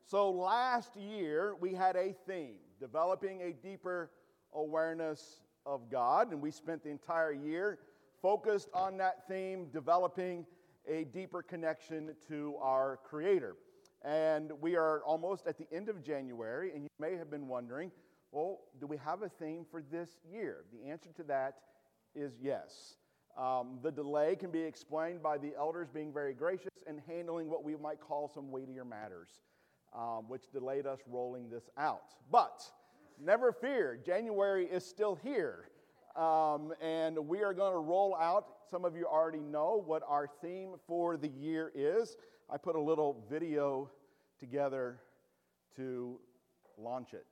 So last year, we had a theme, developing a deeper awareness of God, and we spent the entire year focused on that theme, developing a deeper connection to our Creator. And we are almost at the end of January, and you may have been wondering, well, do we have a theme for this year? The answer to that is yes. The delay can be explained by the elders being very gracious and handling what we might call some weightier matters, which delayed us rolling this out. But never fear, January is still here. And we are going to roll out, some of you already know what our theme for the year is. I put a little video together to launch it.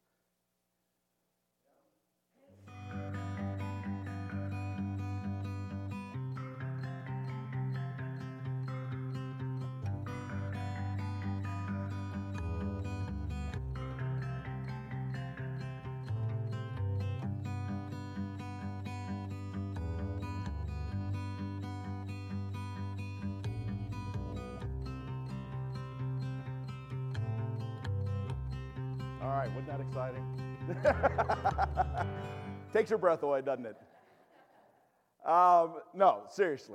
All right, wasn't that exciting? Takes your breath away, doesn't it? No, seriously.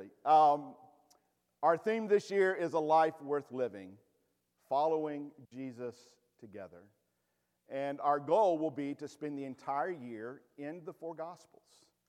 Our theme this year is a life worth living, following Jesus together. And our goal will be to spend the entire year in the four Gospels.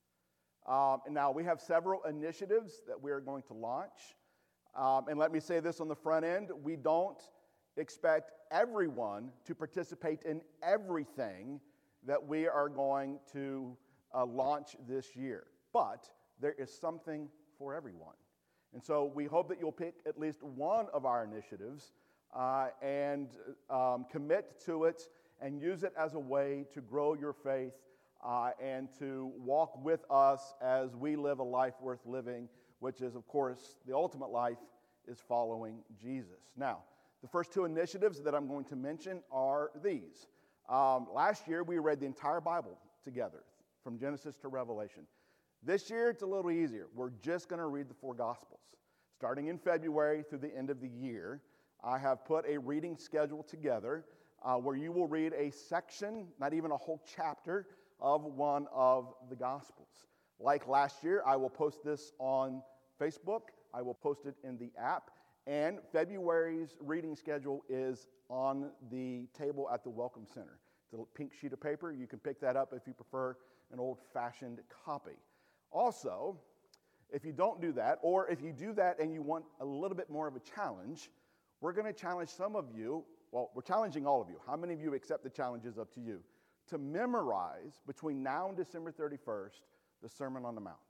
And now, we have several initiatives that we are going to launch. And let me say this on the front end. We don't expect everyone to participate in everything that we are going to launch this year. But there is something for everyone. And so we hope that you'll pick at least one of our initiatives and commit to it and use it as a way to grow your faith and to walk with us as we live a life worth living, which is, of course, the ultimate life is following Jesus. Now, the first two initiatives that I'm going to mention are these. Last year, we read the entire Bible together, from Genesis to Revelation. This year, it's a little easier. We're just going to read the four Gospels. Starting in February through the end of the year, I have put a reading schedule together where you will read a section, not even a whole chapter, of one of the Gospels. Like last year, I will post this on Facebook. I will post it in the app. And February's reading schedule is on the table at the Welcome Center. It's a pink sheet of paper. You can pick that up if you prefer an old-fashioned copy. Also, if you don't do that, or if you do that and you want a little bit more of a challenge, we're going to challenge some of you, well, we're challenging all of you. How many of you accept the challenge is up to you, to memorize between now and December 31st the Sermon on the Mount.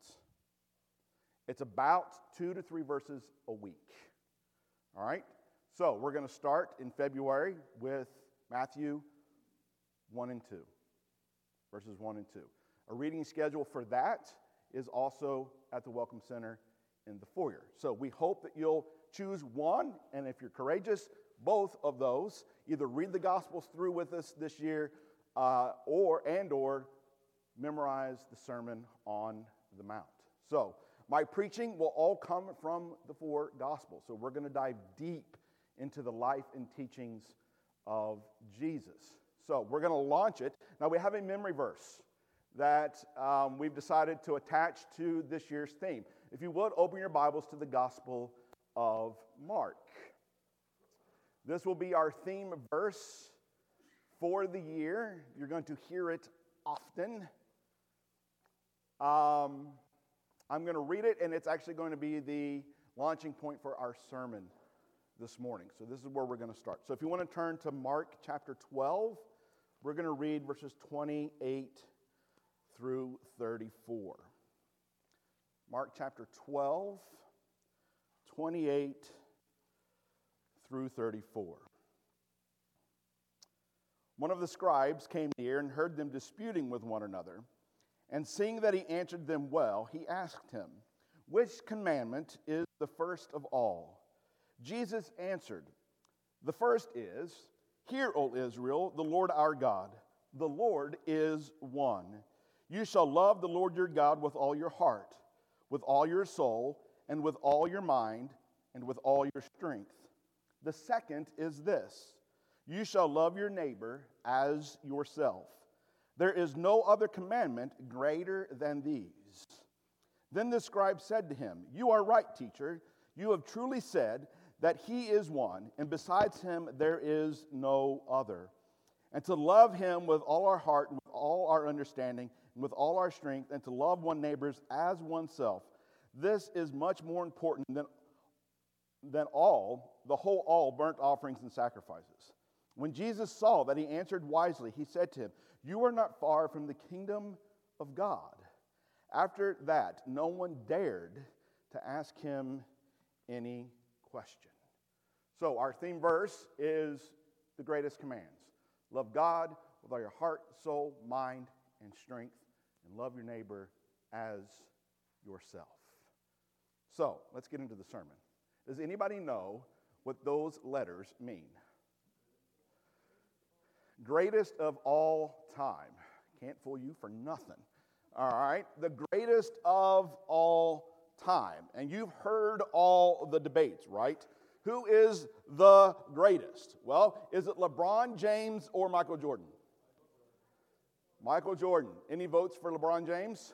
It's about 2 to 3 verses a week. All right? So we're going to start in February with Matthew 1 and 2, verses 1 and 2. A reading schedule for that is also at the Welcome Center in the foyer. So we hope that you'll choose one, and if you're courageous, both of those. Either read the Gospels through with us this year or memorize the Sermon on the Mount. So my preaching will all come from the four Gospels. So we're going to dive deep into the life and teachings of Jesus. So we're going to launch it. Now we have a memory verse that we've decided to attach to this year's theme. If you would, open your Bibles to the Gospel of Mark. This will be our theme verse for the year. You're going to hear it often. I'm going to read it, and it's actually going to be the launching point for our sermon this morning. So this is where we're going to start. So if you want to turn to Mark chapter 12, we're going to read verses 28 through 34. Mark chapter 12, 28 through 34. One of the scribes came near and heard them disputing with one another. And seeing that he answered them well, he asked him, "Which commandment is the first of all?" Jesus answered, "The first is, Hear, O Israel, the Lord our God, the Lord is one. You shall love the Lord your God with all your heart, with all your soul, and with all your mind, and with all your strength. The second is this, You shall love your neighbor as yourself. There is no other commandment greater than these. Then the scribe said to him, You are right, teacher. You have truly said that he is one, and besides him there is no other. And to love him with all our heart, and with all our understanding, and with all our strength, and to love one neighbors as oneself. This is much more important than all burnt offerings and sacrifices. When Jesus saw that he answered wisely, he said to him, You are not far from the kingdom of God. After that, no one dared to ask him any question. So our theme verse is the greatest commands. Love God with all your heart, soul, mind, and strength, and love your neighbor as yourself. So let's get into the sermon. Does anybody know what those letters mean? Greatest of all time. Can't fool you for nothing. All right? The greatest of all time. And you've heard all the debates, right? Who is the greatest? Well, is it LeBron James or Michael Jordan? Michael Jordan. Any votes for LeBron James?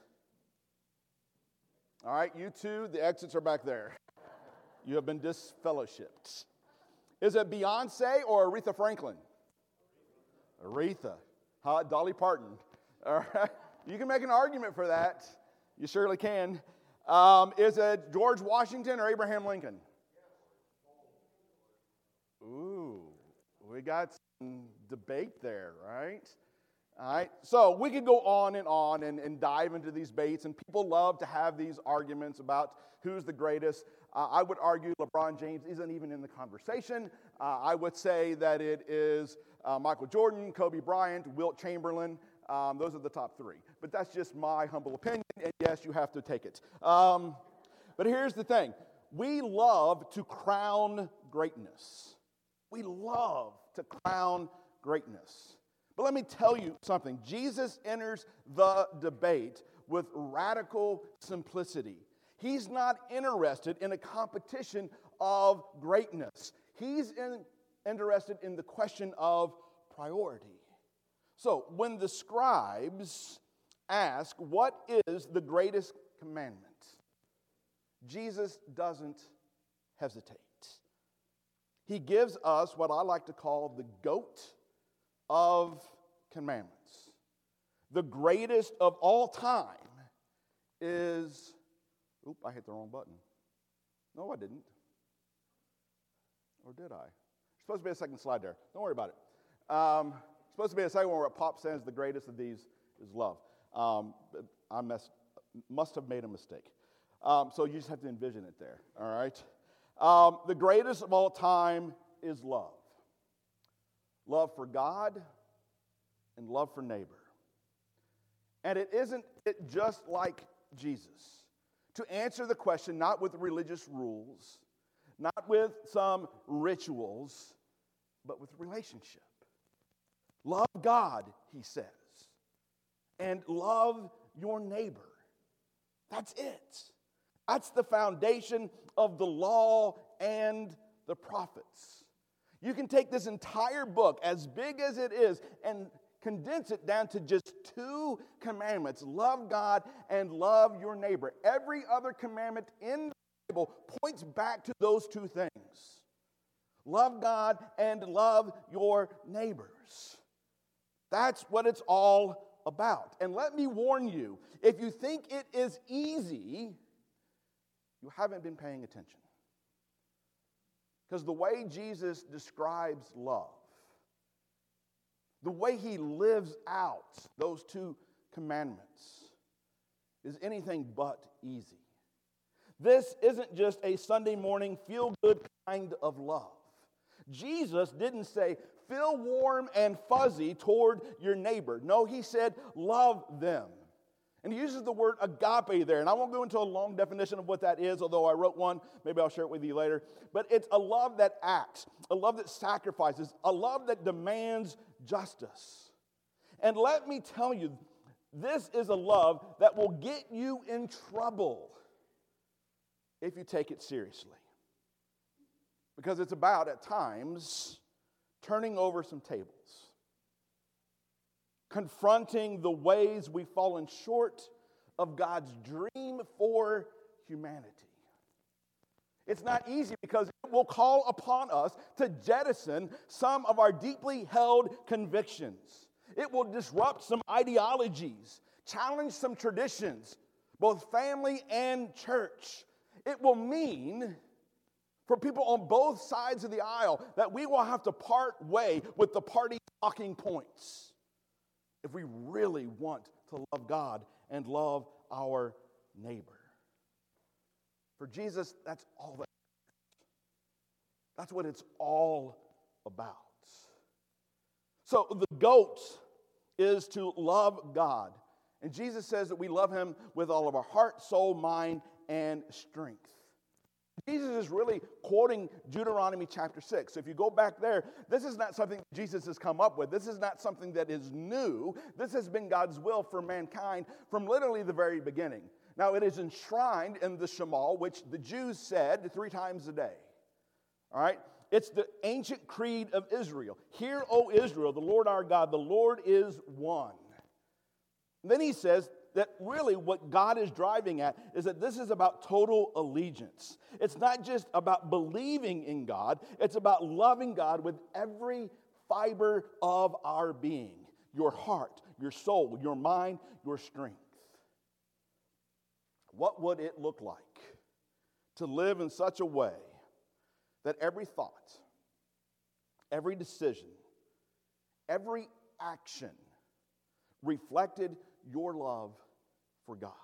All right, you two, the exits are back there. You have been disfellowshipped. Is it Beyonce or Aretha Franklin? Aretha. Dolly Parton. All right. You can make an argument for that. You surely can. Is it George Washington or Abraham Lincoln? Ooh, we got some debate there, right? All right. So we could go on and dive into these debates, and people love to have these arguments about who's the greatest. I would argue LeBron James isn't even in the conversation. I would say that it is Michael Jordan, Kobe Bryant, Wilt Chamberlain. Those are the top three. But that's just my humble opinion, and yes, you have to take it. But here's the thing. We love to crown greatness. We love to crown greatness. But let me tell you something. Jesus enters the debate with radical simplicity. He's not interested in a competition of greatness. He's interested in the question of priority. So when the scribes ask, what is the greatest commandment? Jesus doesn't hesitate. He gives us what I like to call the GOAT of commandments. The greatest of all time is, I hit the wrong button. No, I didn't. Or did I? There's supposed to be a second slide there. Don't worry about it. Supposed to be a second one where Pop says the greatest of these is love. I must have made a mistake. So you just have to envision it there, all right? The greatest of all time is love. Love for God and love for neighbor. And it isn't it just like Jesus. To answer the question, not with religious rules, not with some rituals, but with relationship. Love God, he says, and love your neighbor. That's it. That's the foundation of the law and the prophets. You can take this entire book, as big as it is, and condense it down to just 2 commandments. Love God and love your neighbor. Every other commandment in the Bible points back to those 2 things. Love God and love your neighbors. That's what it's all about. And let me warn you, if you think it is easy, you haven't been paying attention. Because the way Jesus describes love, the way he lives out those 2 commandments is anything but easy. This isn't just a Sunday morning feel-good kind of love. Jesus didn't say, feel warm and fuzzy toward your neighbor. No, he said, love them. And he uses the word agape there. And I won't go into a long definition of what that is, although I wrote one. Maybe I'll share it with you later. But it's a love that acts, a love that sacrifices, a love that demands justice. And let me tell you, this is a love that will get you in trouble if you take it seriously. Because it's about, at times, turning over some tables, confronting the ways we've fallen short of God's dream for humanity. It's not easy because it will call upon us to jettison some of our deeply held convictions. It will disrupt some ideologies, challenge some traditions, both family and church. It will mean for people on both sides of the aisle that we will have to part way with the party talking points if we really want to love God and love our neighbor. For Jesus, that's all that. That's what it's all about. So the goat is to love God. And Jesus says that we love him with all of our heart, soul, mind, and strength. Jesus is really quoting Deuteronomy chapter 6. So if you go back there, this is not something Jesus has come up with. This is not something that is new. This has been God's will for mankind from literally the very beginning. Now, it is enshrined in the Shema, which the Jews said 3 times a day. All right? It's the ancient creed of Israel. Hear, O Israel, the Lord our God, the Lord is one. And then he says that really what God is driving at is that this is about total allegiance. It's not just about believing in God. It's about loving God with every fiber of our being. Your heart, your soul, your mind, your strength. What would it look like to live in such a way that every thought, every decision, every action reflected your love for God?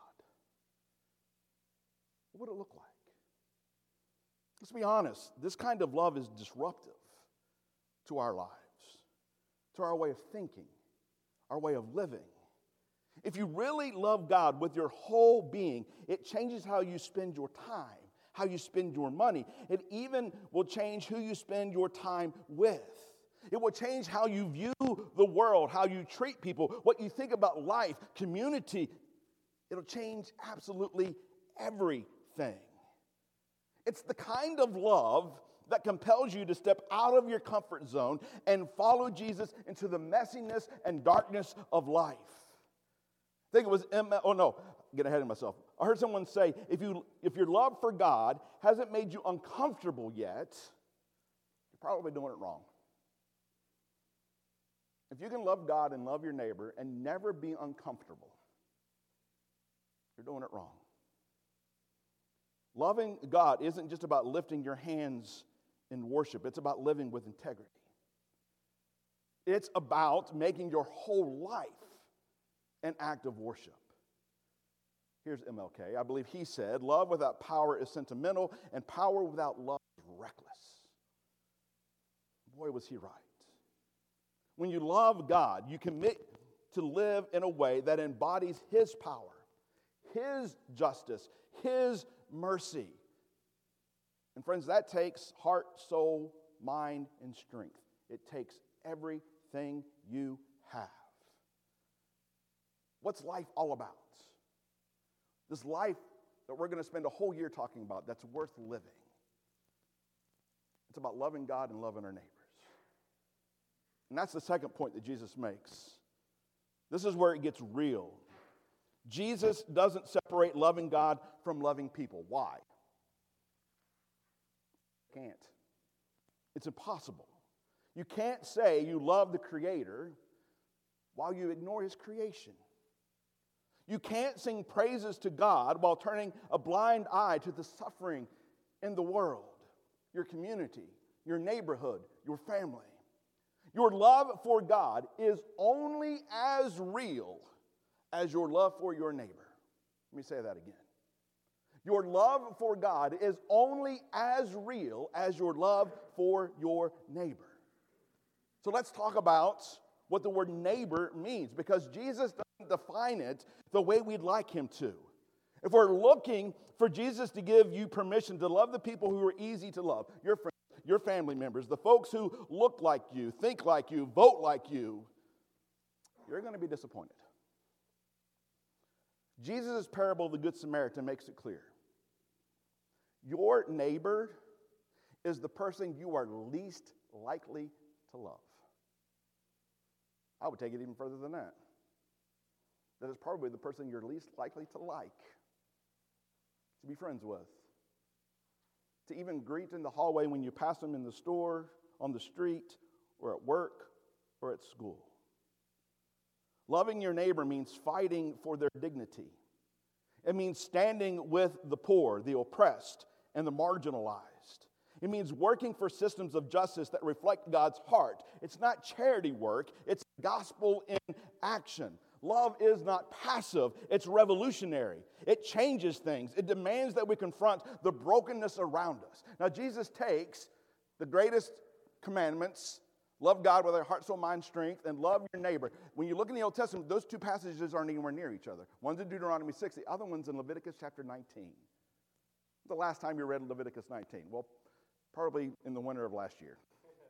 What would it look like? Let's be honest, this kind of love is disruptive to our lives, to our way of thinking, our way of living. If you really love God with your whole being, it changes how you spend your time, how you spend your money. It even will change who you spend your time with. It will change how you view the world, how you treat people, what you think about life, community. It'll change absolutely everything. It's the kind of love that compels you to step out of your comfort zone and follow Jesus into the messiness and darkness of life. I think it was get ahead of myself. I heard someone say, if your love for God hasn't made you uncomfortable yet, you're probably doing it wrong. If you can love God and love your neighbor and never be uncomfortable, you're doing it wrong. Loving God isn't just about lifting your hands in worship. It's about living with integrity. It's about making your whole life an act of worship. Here's MLK. I believe he said, love without power is sentimental, and power without love is reckless. Boy, was he right. When you love God, you commit to live in a way that embodies his power, his justice, his mercy. And friends, that takes heart, soul, mind, and strength. It takes everything you have. What's life all about? This life that we're going to spend a whole year talking about that's worth living. It's about loving God and loving our neighbors. And that's the second point that Jesus makes. This is where it gets real. Jesus doesn't separate loving God from loving people. Why? Can't. It's impossible. You can't say you love the Creator while you ignore His creation. You can't sing praises to God while turning a blind eye to the suffering in the world, your community, your neighborhood, your family. Your love for God is only as real as your love for your neighbor. Let me say that again. Your love for God is only as real as your love for your neighbor. So let's talk about what the word neighbor means, because Jesus doesn't define it the way we'd like him to. If we're looking for Jesus to give you permission to love the people who are easy to love, your friends, your family members, the folks who look like you, think like you, vote like you, you're going to be disappointed. Jesus' parable of the Good Samaritan makes it clear. Your neighbor is the person you are least likely to love. I would take it even further than that. That is probably the person you're least likely to like, to be friends with, to even greet in the hallway when you pass them in the store, on the street, or at work, or at school. Loving your neighbor means fighting for their dignity. It means standing with the poor, the oppressed, and the marginalized. It means working for systems of justice that reflect God's heart. It's not charity work, it's gospel in action. Love is not passive, it's revolutionary. It changes things. It demands that we confront the brokenness around us. Now, Jesus takes the greatest commandments, love God with our heart, soul, mind, strength, and love your neighbor. When you look in the Old Testament, those two passages aren't anywhere near each other. One's in Deuteronomy 6, the other one's in Leviticus chapter 19. The last time you read Leviticus 19? Well, probably in the winter of last year.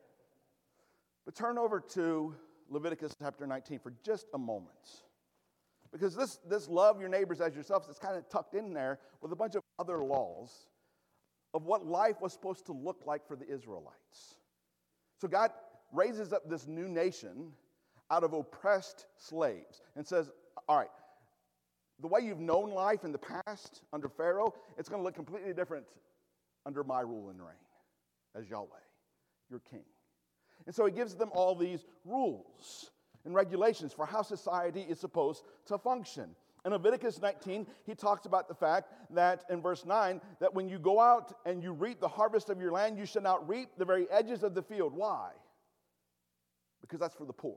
But turn over to Leviticus chapter 19 for just a moment. Because this love your neighbors as yourselves is kind of tucked in there with a bunch of other laws of what life was supposed to look like for the Israelites. So God raises up this new nation out of oppressed slaves and says, all right, the way you've known life in the past under Pharaoh, it's going to look completely different under my rule and reign as Yahweh, your king. And so he gives them all these rules and regulations for how society is supposed to function. In Leviticus 19, he talks about the fact that in verse 9, that when you go out and you reap the harvest of your land, you shall not reap the very edges of the field. Why? Because that's for the poor.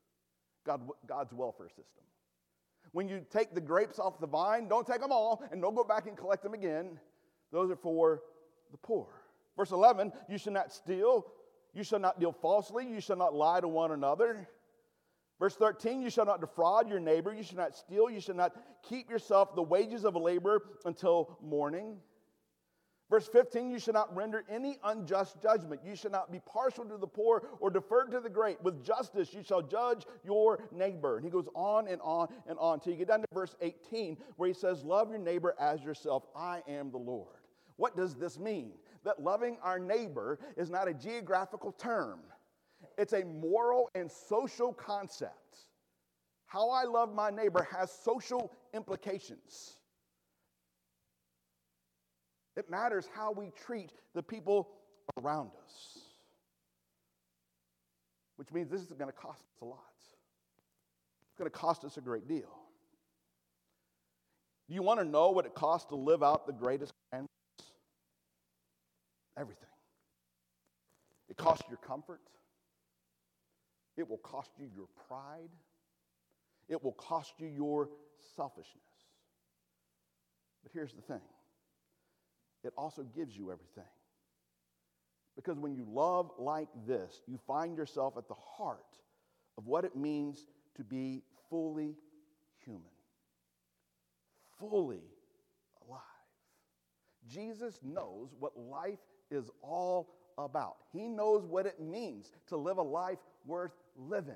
God's welfare system. When you take the grapes off the vine, don't take them all and don't go back and collect them again. Those are for the poor. Verse 11, you shall not steal, you shall not deal falsely, you shall not lie to one another. Verse 13, you shall not defraud your neighbor, you shall not steal, you shall not keep yourself the wages of a laborer until morning. Verse 15, you shall not render any unjust judgment. You shall not be partial to the poor or defer to the great. With justice you shall judge your neighbor. And he goes on and on and on till you get down to verse 18 where he says, love your neighbor as yourself. I am the Lord. What does this mean? That loving our neighbor is not a geographical term. It's a moral and social concept. How I love my neighbor has social implications. It matters how we treat the people around us. Which means this is going to cost us a lot. It's going to cost us a great deal. Do you want to know what it costs to live out the greatest commandments? Everything. It costs your comfort. It will cost you your pride. It will cost you your selfishness. But here's the thing. It also gives you everything. Because when you love like this, you find yourself at the heart of what it means to be fully human. Fully alive. Jesus knows what life is all about. He knows what it means to live a life worth living.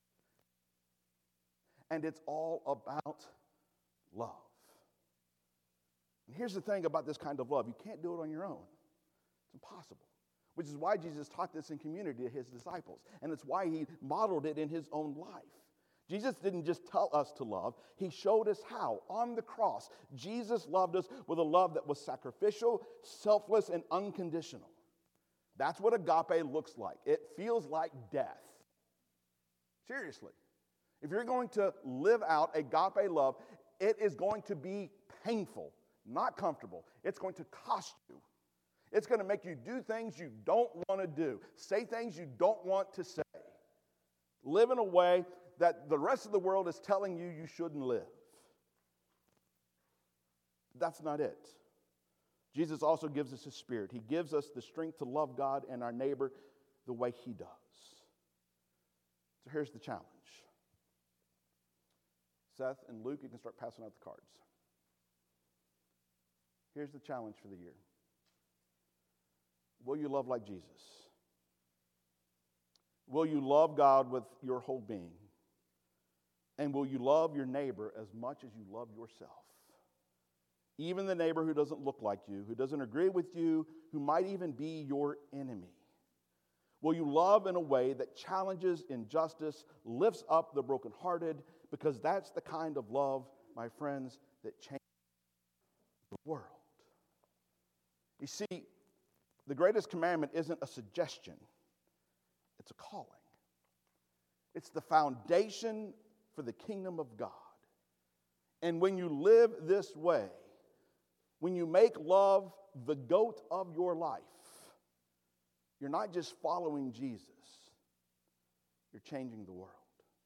And it's all about love. And here's the thing about this kind of love. You can't do it on your own. It's impossible. Which is why Jesus taught this in community to his disciples. And it's why he modeled it in his own life. Jesus didn't just tell us to love. He showed us how. On the cross, Jesus loved us with a love that was sacrificial, selfless, and unconditional. That's what agape looks like. It feels like death. Seriously. If you're going to live out agape love, it is going to be painful. Not comfortable. It's going to cost you. It's going to make you do things you don't want to do. Say things you don't want to say. Live in a way that the rest of the world is telling you shouldn't live. That's not it. Jesus also gives us his Spirit. He gives us the strength to love God and our neighbor the way he does. So here's the challenge. Seth and Luke, you can start passing out the cards. Here's the challenge for the year. Will you love like Jesus? Will you love God with your whole being? And will you love your neighbor as much as you love yourself? Even the neighbor who doesn't look like you, who doesn't agree with you, who might even be your enemy. Will you love in a way that challenges injustice, lifts up the brokenhearted? Because that's the kind of love, my friends, that changes the world. You see, the greatest commandment isn't a suggestion, it's a calling. It's the foundation for the kingdom of God. And when you live this way, when you make love the goat of your life, you're not just following Jesus, you're changing the world.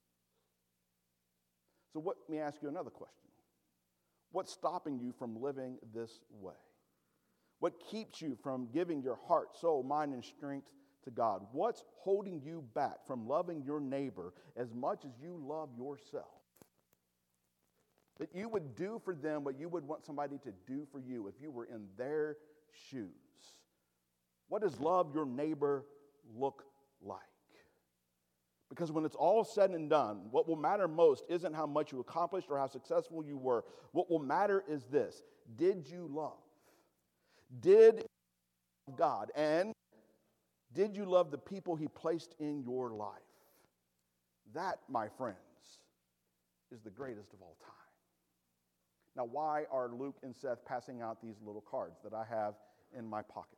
So let me ask you another question. What's stopping you from living this way? What keeps you from giving your heart, soul, mind, and strength to God? What's holding you back from loving your neighbor as much as you love yourself? That you would do for them what you would want somebody to do for you if you were in their shoes. What does love your neighbor look like? Because when it's all said and done, what will matter most isn't how much you accomplished or how successful you were. What will matter is this: did you love? Did you love God? And did you love the people He placed in your life? That, my friends, is the greatest of all time. Now, why are Luke and Seth passing out these little cards that I have in my pockets?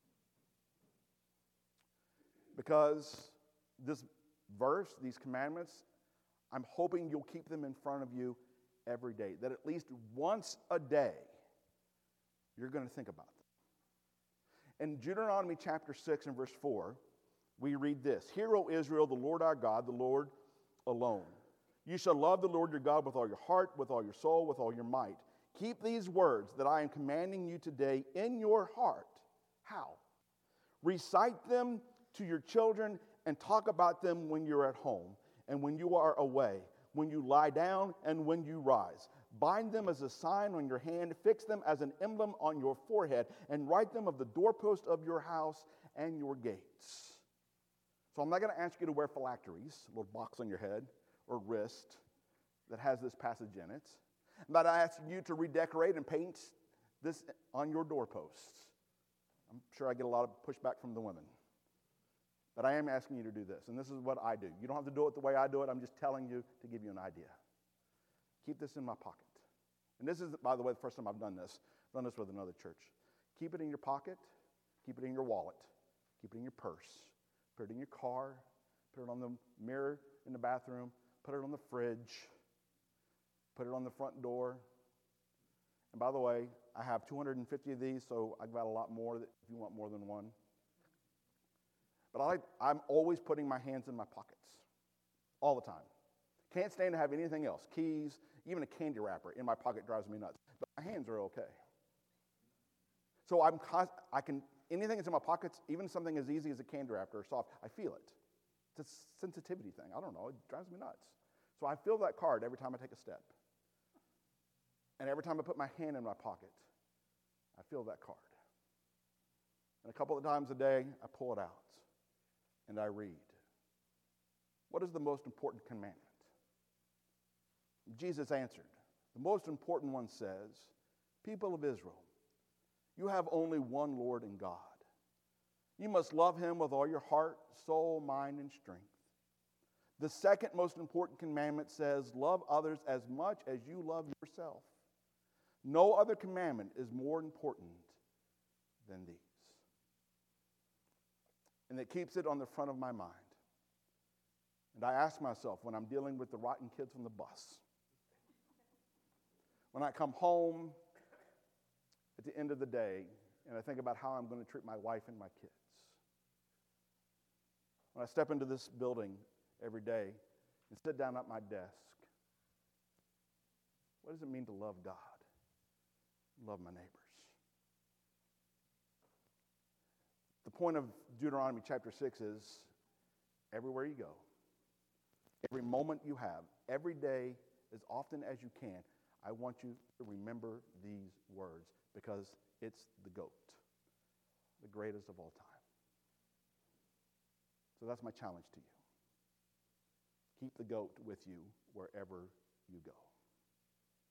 Because this verse, these commandments, I'm hoping you'll keep them in front of you every day. That at least once a day, you're going to think about them. In Deuteronomy chapter 6 and verse 4, we read this: Hear, O Israel, the Lord our God, the Lord alone. You shall love the Lord your God with all your heart, with all your soul, with all your might. Keep these words that I am commanding you today in your heart. How? Recite them to your children and talk about them when you're at home and when you are away, when you lie down and when you rise. Bind them as a sign on your hand, fix them as an emblem on your forehead, and write them of the doorpost of your house and your gates. So I'm not going to ask you to wear phylacteries, a little box on your head or wrist that has this passage in it. I'm not asking you to redecorate and paint this on your doorposts. I'm sure I get a lot of pushback from the women. But I am asking you to do this, and this is what I do. You don't have to do it the way I do it. I'm just telling you to give you an idea. Keep this in my pocket. And this is, by the way, the first time I've done this. I've done this with another church. Keep it in your pocket. Keep it in your wallet. Keep it in your purse. Put it in your car. Put it on the mirror in the bathroom. Put it on the fridge. Put it on the front door. And by the way, I have 250 of these, so I've got a lot more if you want more than one. But I'm always putting my hands in my pockets. All the time. Can't stand to have anything else. Keys, even a candy wrapper in my pocket drives me nuts. But my hands are okay. So anything that's in my pockets, even something as easy as a candy wrapper or soft, I feel it. It's a sensitivity thing. I don't know. It drives me nuts. So I feel that card every time I take a step. And every time I put my hand in my pocket, I feel that card. And a couple of times a day, I pull it out and I read. What is the most important commandment? Jesus answered. The most important one says, People of Israel, you have only one Lord and God. You must love Him with all your heart, soul, mind, and strength. The second most important commandment says, love others as much as you love yourself. No other commandment is more important than these. And it keeps it on the front of my mind. And I ask myself when I'm dealing with the rotten kids on the bus, when I come home at the end of the day and I think about how I'm going to treat my wife and my kids, when I step into this building every day and sit down at my desk, what does it mean to love God? Love my neighbors. The point of Deuteronomy chapter 6 is everywhere you go, every moment you have, every day, as often as you can, I want you to remember these words because it's the GOAT, the greatest of all time. So that's my challenge to you. Keep the GOAT with you wherever you go.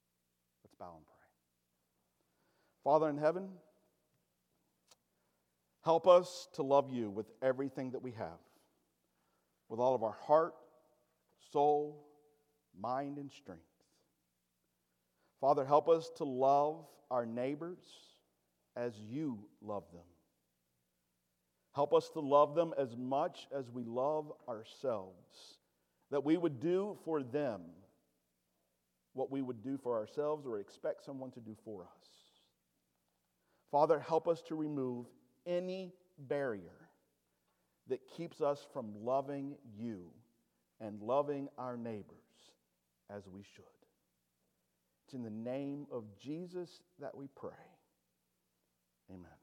Let's bow and pray. Father in heaven, Help us to love you with everything that we have, with all of our heart, soul, mind, and strength. Father, help us to love our neighbors as you love them. Help us to love them as much as we love ourselves, that we would do for them what we would do for ourselves or expect someone to do for us. Father, help us to remove any barrier that keeps us from loving you and loving our neighbors as we should. It's in the name of Jesus that we pray. Amen.